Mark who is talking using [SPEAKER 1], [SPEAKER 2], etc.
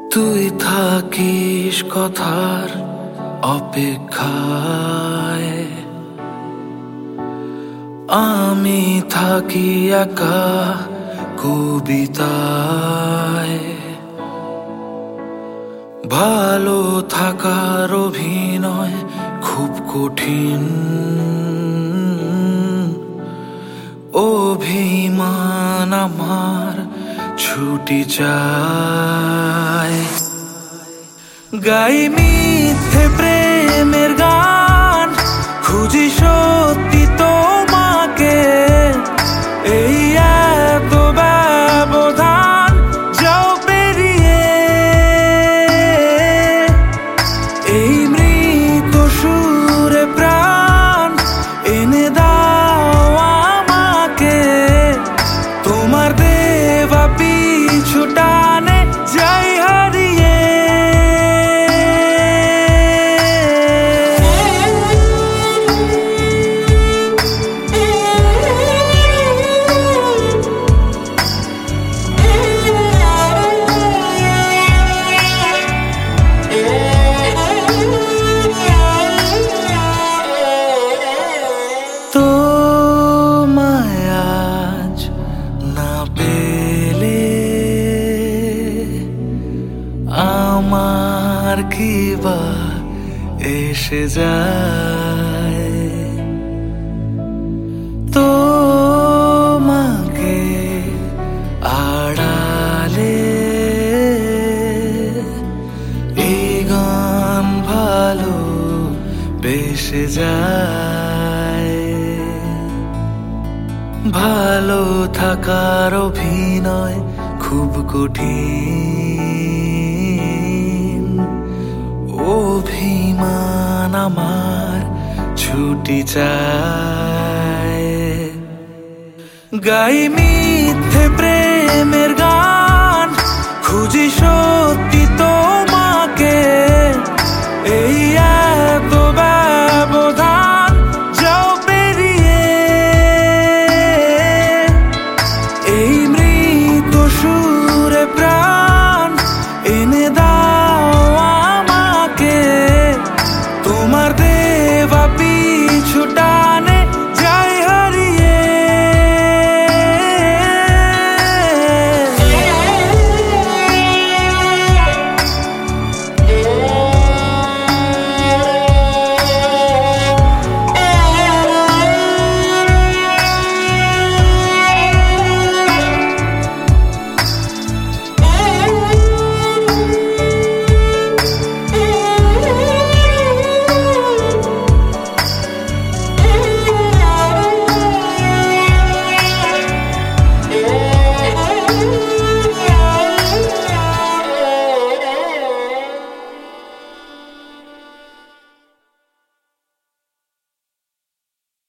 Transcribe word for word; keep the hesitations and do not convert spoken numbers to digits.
[SPEAKER 1] তুই থাকিস কথার অপেক্ষায়, আমি থাকি একা কবিতায়। ভালো থাকার অভিনয় খুব কঠিন, অভিমান আমার ছুটি চায়। গাই মিথ্যে প্রেমের গান, খুঁজি সত্যি তোমাকে, এই এত ব্যবধান যাও পেরিয়ে। এই মৃত সুরে প্রাণ এনে দাও আমাকে, তোমার দেওয়া পিছু টানে যাই হারিয়ে। আমার কি বা এসে যায় তোমাকে আড়ালে, এই গান ভালো বেসে যায়। ভালো থাকার অভিনয় খুব কঠিন, অভিমান আমার ছুটি চায়। গাই মিথ্যে প্রেমের গান, খুঁজি